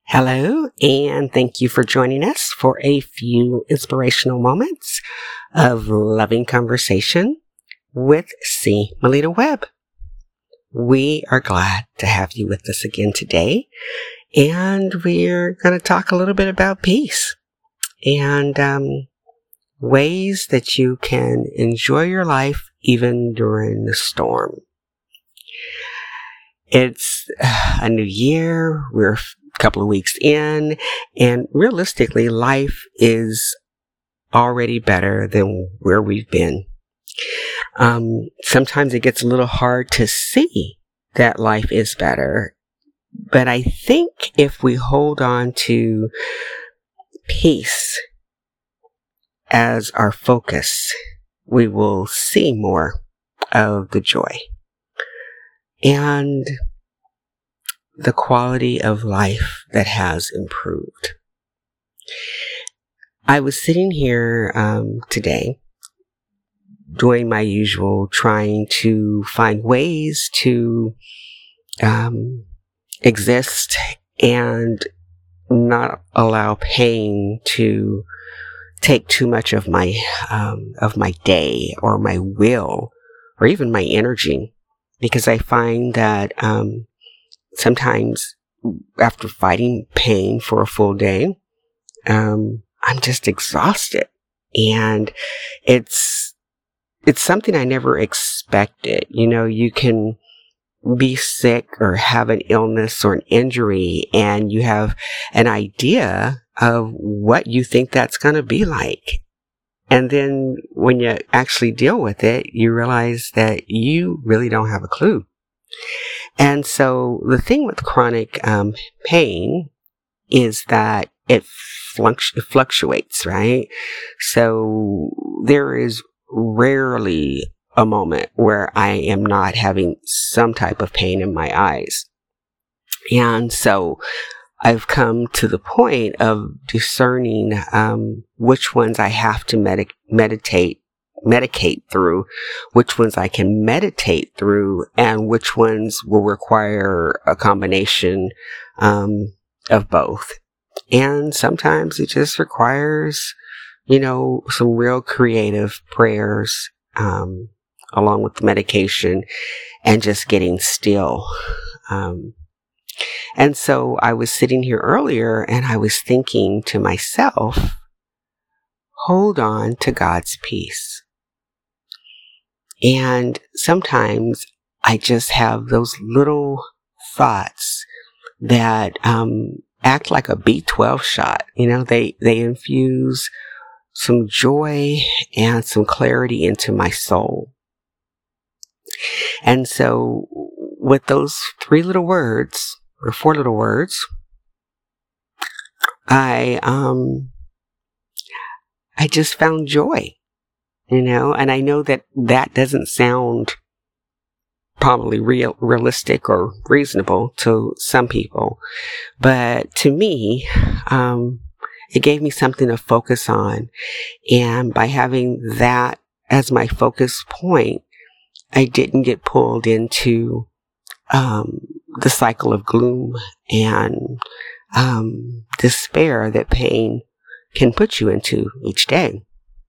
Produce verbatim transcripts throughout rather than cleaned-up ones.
Hello, and thank you for joining us for a few inspirational moments of loving conversation with C. Melita Webb. We are glad to have you with us again today, and we're going to talk a little bit about peace and um, ways that you can enjoy your life even during the storm. It's a new year. We're a couple of weeks in, and realistically, life is already better than where we've been. Um, sometimes it gets a little hard to see that life is better, but I think if we hold on to peace as our focus, we will see more of the joy and the quality of life that has improved. I was sitting here um, today doing my usual, trying to find ways to um, exist and not allow pain to take too much of my um, of my day or my will or even my energy. Because I find that um, sometimes after fighting pain for a full day, um, I'm just exhausted. And it's it's something I never expected. You know, you can be sick or have an illness or an injury, and you have an idea of what you think that's going to be like. And then when you actually deal with it, you realize that you really don't have a clue. And so the thing with chronic um, pain is that it, fluctu- it fluctuates, right? So there is rarely a moment where I am not having some type of pain in my eyes. And so I've come to the point of discerning um, which ones I have to med- meditate, medicate through, which ones I can meditate through, and which ones will require a combination um, of both. And sometimes it just requires, you know, some real creative prayers um, along with the medication and just getting still. Um, And so I was sitting here earlier and I was thinking to myself, hold on to God's peace. And sometimes I just have those little thoughts that um, act like a B twelve shot. You know, they, they infuse some joy and some clarity into my soul. And so with those three little words, or four little words, I, um, I just found joy, you know, and I know that that doesn't sound probably real, realistic or reasonable to some people, but to me, um, it gave me something to focus on. And by having that as my focus point, I didn't get pulled into, um, the cycle of gloom and um, despair that pain can put you into each day.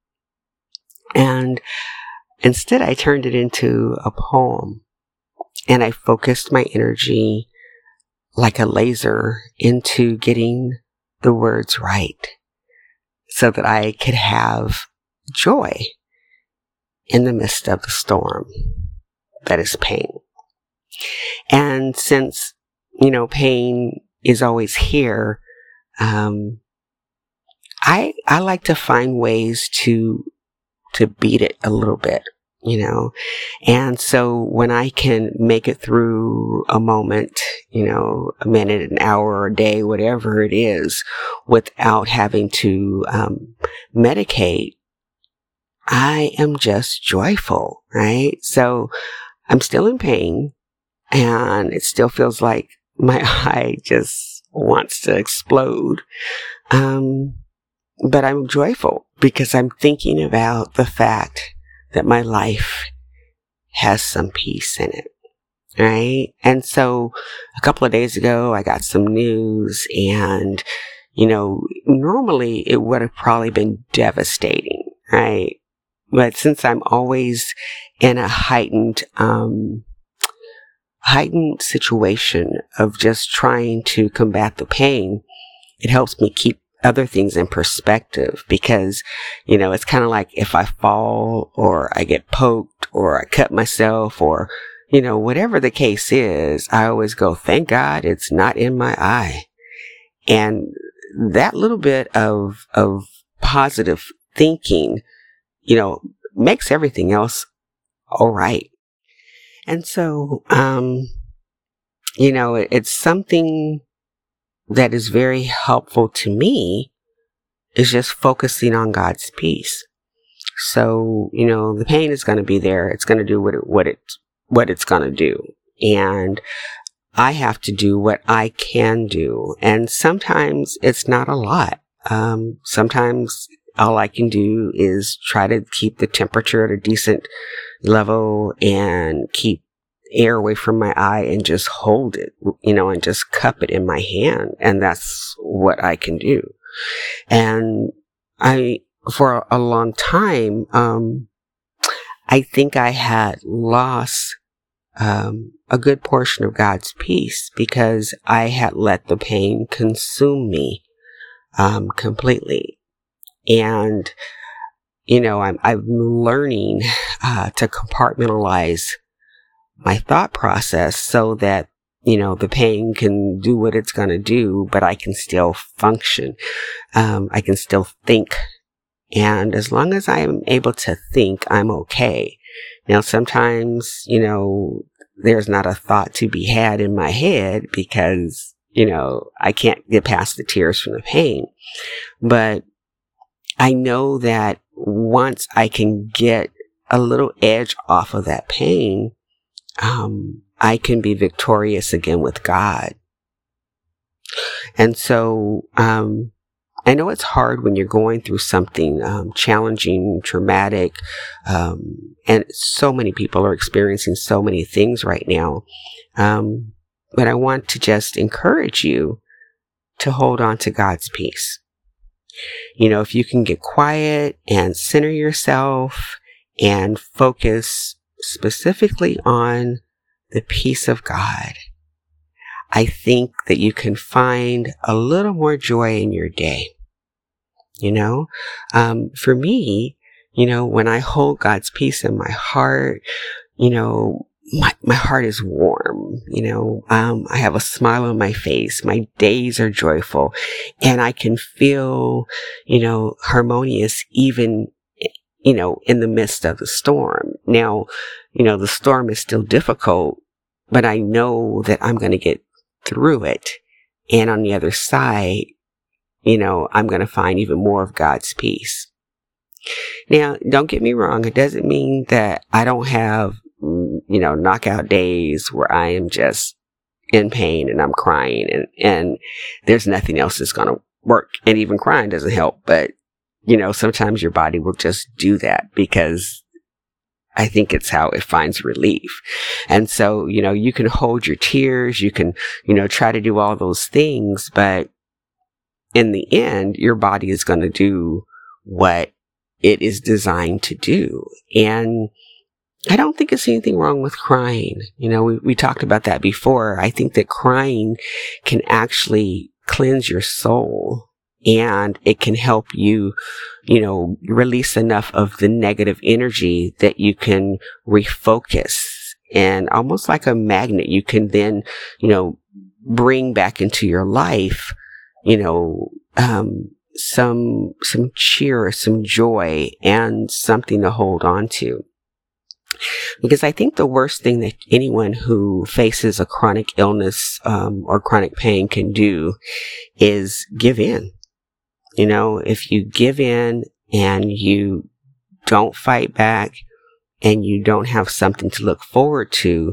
And instead, I turned it into a poem, and I focused my energy like a laser into getting the words right so that I could have joy in the midst of the storm that is pain. And since, you know, pain is always here, um, I I like to find ways to to beat it a little bit, you know. And so when I can make it through a moment, you know, a minute, an hour, a day, whatever it is, without having to um, medicate, I am just joyful, right? So I'm still in pain. And it still feels like my eye just wants to explode. Um, but I'm joyful because I'm thinking about the fact that my life has some peace in it. right? And so a couple of days ago, I got some news, and, you know, normally it would have probably been devastating, right? But since I'm always in a heightened, um, heightened situation of just trying to combat the pain, it helps me keep other things in perspective, because, you know, it's kind of like if I fall or I get poked or I cut myself, or, you know, whatever the case is, I always go, thank God it's not in my eye. And that little bit of, of positive thinking, you know, makes everything else all right. And so, um, you know, it, it's something that is very helpful to me, is just focusing on God's peace. So, you know, the pain is going to be there. It's going to do what it, what it, what it's going to do. And I have to do what I can do. And sometimes it's not a lot. Um, sometimes all I can do is try to keep the temperature at a decent level and keep air away from my eye and just hold it, you know, and just cup it in my hand. And that's what I can do. And I, for a long time, um, I think I had lost, um, a good portion of God's peace, because I had let the pain consume me, um, completely. And, you know, I'm, I'm learning, uh, to compartmentalize my thought process so that, you know, the pain can do what it's going to do, but I can still function. Um, I can still think. And as long as I am able to think, I'm okay. Now, sometimes, you know, there's not a thought to be had in my head because, you know, I can't get past the tears from the pain. But I know that once I can get a little edge off of that pain, um, I can be victorious again with God. And so, um, I know it's hard when you're going through something, um, challenging, traumatic, um, and so many people are experiencing so many things right now. Um, but I want to just encourage you to hold on to God's peace. You know, if you can get quiet and center yourself and focus specifically on the peace of God, I think that you can find a little more joy in your day. You know, um, for me, you know, when I hold God's peace in my heart, you know, my, my heart is warm. You know, um, I have a smile on my face. My days are joyful, and I can feel, you know, harmonious even, you know, in the midst of the storm. Now, you know, the storm is still difficult, but I know that I'm going to get through it. And on the other side, you know, I'm going to find even more of God's peace. Now, don't get me wrong. It doesn't mean that I don't have, you know, knockout days where I am just in pain and I'm crying and, and there's nothing else that's going to work. And even crying doesn't help. But, you know, sometimes your body will just do that because I think it's how it finds relief. And so, you know, you can hold your tears. You can, you know, try to do all those things. But in the end, your body is going to do what it is designed to do. And I don't think it's anything wrong with crying. You know, we, we talked about that before. I think that crying can actually cleanse your soul, and it can help you, you know, release enough of the negative energy that you can refocus. And almost like a magnet, you can then, you know, bring back into your life, you know, um, some, some cheer, some joy, and something to hold on to. Because I think the worst thing that anyone who faces a chronic illness, um, or chronic pain can do is give in. You know, if you give in and you don't fight back and you don't have something to look forward to,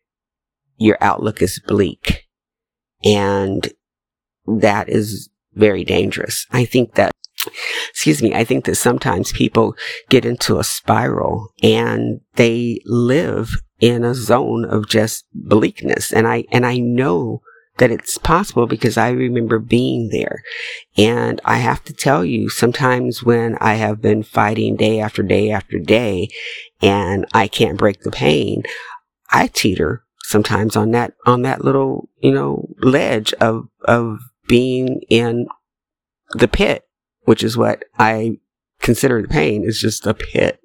your outlook is bleak. And that is very dangerous. I think that excuse me, I think that sometimes people get into a spiral and they live in a zone of just bleakness. And I, and I know that it's possible because I remember being there. And I have to tell you, sometimes when I have been fighting day after day after day and I can't break the pain, I teeter sometimes on that, on that little, you know, ledge of, of being in the pit, which is what I consider the pain, is just a pit.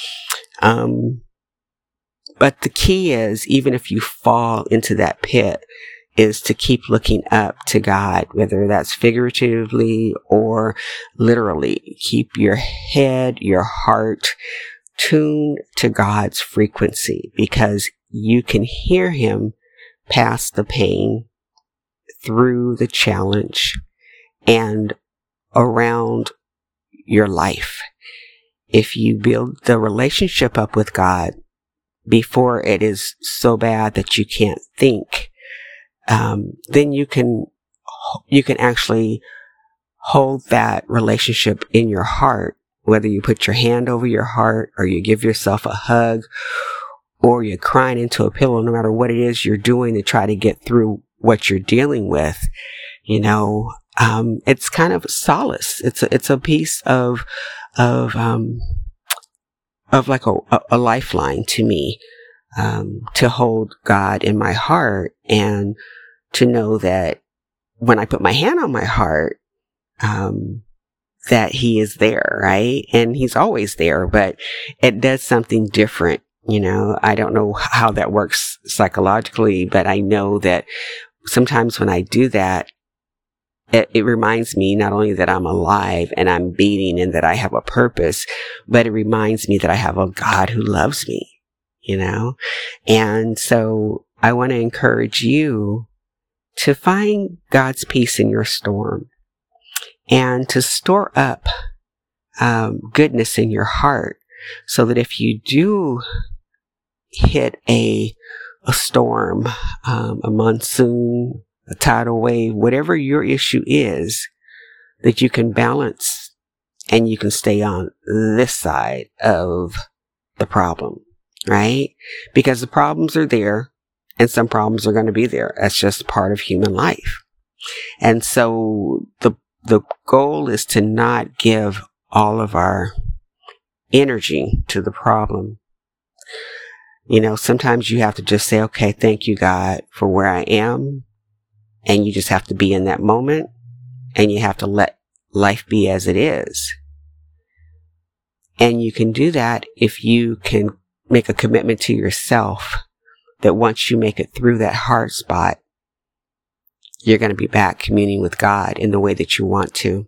Um, but the key is, even if you fall into that pit, is to keep looking up to God, whether that's figuratively or literally. Keep your head, your heart tuned to God's frequency, because you can hear Him past the pain, through the challenge, and around your life. If you build the relationship up with God before it is so bad that you can't think, um, then you can, you can actually hold that relationship in your heart, whether you put your hand over your heart or you give yourself a hug or you're crying into a pillow. No matter what it is you're doing to try to get through what you're dealing with, you know, um, it's kind of solace. It's a, it's a piece of, of, um, of like a, a lifeline to me, um, to hold God in my heart and to know that when I put my hand on my heart, um, that He is there, right? And He's always there, but it does something different. You know, I don't know how that works psychologically, but I know that sometimes when I do that, it, it reminds me not only that I'm alive and I'm beating and that I have a purpose, but it reminds me that I have a God who loves me, you know? And so I want to encourage you to find God's peace in your storm and to store up um, goodness in your heart, so that if you do hit a a storm, um, a monsoon, a tidal wave, whatever your issue is, that you can balance and you can stay on this side of the problem, right? Because the problems are there and some problems are going to be there. That's just part of human life. And so the the goal is to not give all of our energy to the problem. You know, sometimes you have to just say, okay, thank you, God, for where I am. And you just have to be in that moment, and you have to let life be as it is. And you can do that if you can make a commitment to yourself that once you make it through that hard spot, you're going to be back communing with God in the way that you want to.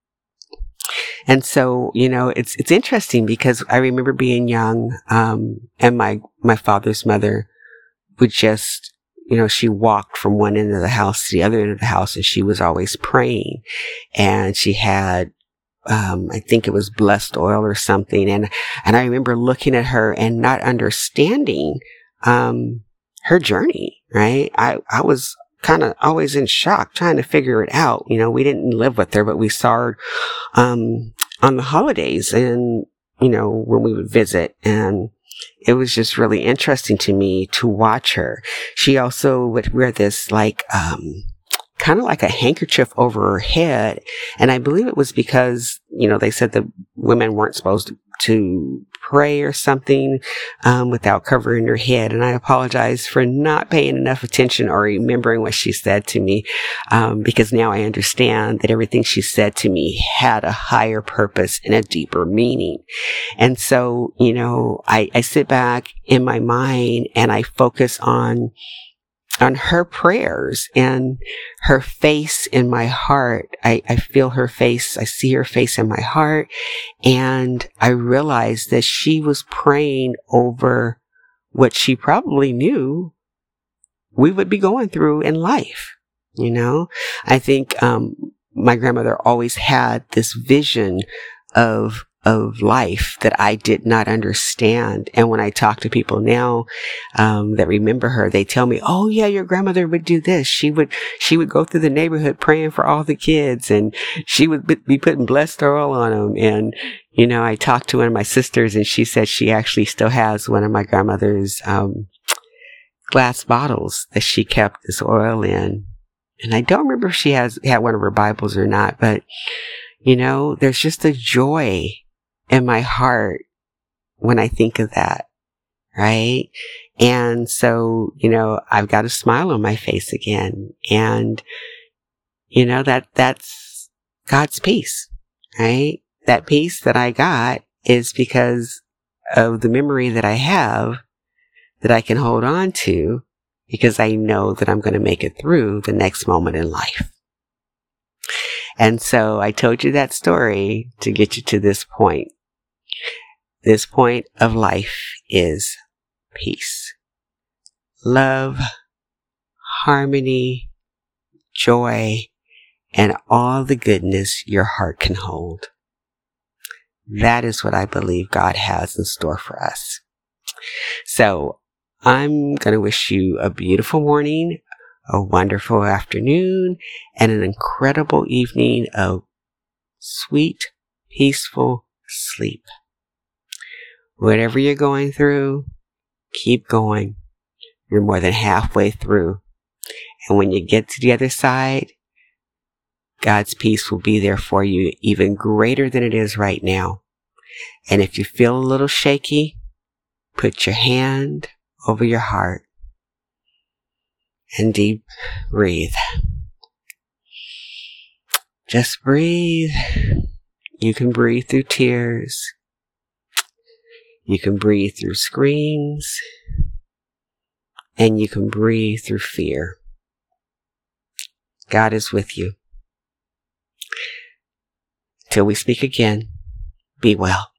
And so, you know, it's, it's interesting because I remember being young, um, and my, my father's mother would just, you know, she walked from one end of the house to the other end of the house, and she was always praying. And she had, um, I think it was blessed oil or something. And, and I remember looking at her and not understanding, um, her journey, right? I, I was kind of always in shock trying to figure it out. You know, we didn't live with her, but we saw her, um, on the holidays and, you know, when we would visit, and it was just really interesting to me to watch her. She also would wear this like, um, kind of like a handkerchief over her head. And I believe it was because, you know, they said that women weren't supposed to, to pray or something, um, without covering her head. And I apologize for not paying enough attention or remembering what she said to me, um, because now I understand that everything she said to me had a higher purpose and a deeper meaning. And so, you know, I, I sit back in my mind and I focus on on her prayers and her face in my heart. I, I feel her face. I see her face in my heart. And I realize that she was praying over what she probably knew we would be going through in life. You know, I think, um, my grandmother always had this vision of, of life that I did not understand. And when I talk to people now, um, that remember her, they tell me, oh yeah, your grandmother would do this. She would, she would go through the neighborhood praying for all the kids, and she would be putting blessed oil on them. And, you know, I talked to one of my sisters, and she said she actually still has one of my grandmother's, um, glass bottles that she kept this oil in. And I don't remember if she has had one of her Bibles or not, but, you know, there's just a joy in my heart when I think of that, right? And so, you know, I've got a smile on my face again. And, you know, that, that's God's peace, right? That peace that I got is because of the memory that I have that I can hold on to, because I know that I'm going to make it through the next moment in life. And so I told you that story to get you to this point. This point of life is peace, love, harmony, joy, and all the goodness your heart can hold. That is what I believe God has in store for us. So I'm going to wish you a beautiful morning, a wonderful afternoon, and an incredible evening of sweet, peaceful sleep. Whatever you're going through, keep going. You're more than halfway through. And when you get to the other side, God's peace will be there for you, even greater than it is right now. And if you feel a little shaky, put your hand over your heart and deep breathe. Just breathe. You can breathe through tears. You can breathe through screams, and you can breathe through fear. God is with you. Till we speak again, be well.